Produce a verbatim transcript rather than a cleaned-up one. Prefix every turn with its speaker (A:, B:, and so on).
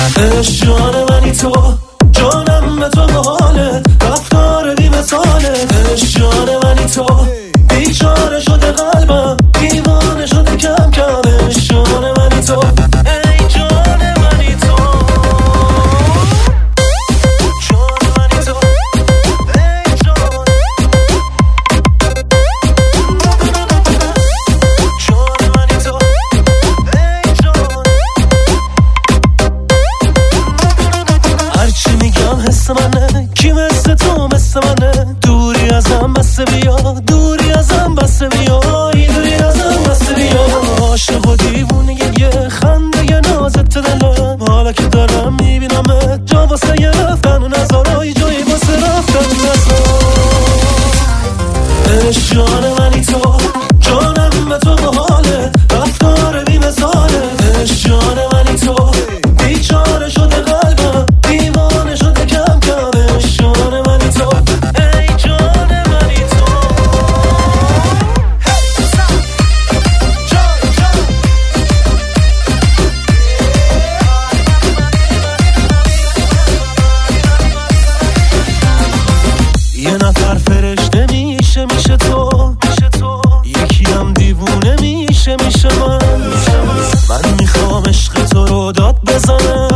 A: جان منی تو، جانم به تو حالت، رفتار بی مثالت. جان منی تو، بیچاره شده قلبم، دیوانه شده کم کم. جان منی تو، ای جان منی تو، جان منی تو، ای جان، جان منی تو، ای جان. هرچی میگم حس منه، کی مثل تو مثل منه. دوری ازم بس بیا، دوری ازم بس بیا، دوری ازم بس بیا. عاشق و دیوونه یه خنده یه نازت دلم، حالا که دارم میبینم جا واسه یه رفتن و نظارای جایی واسه رفتن و نظار. جان منی تو، جانم به تو حالت، رفتار بی مثالت. جان منی تو، بیچاره شده قلبم، دیوانه شده کم کم. جان منی تو، ای جان منی تو، جان جان. یه نفر فرشته میشه میشه تو، یکی هم دیوونه میشه میشه من. من میخوام عشق تو رو داد بزنم،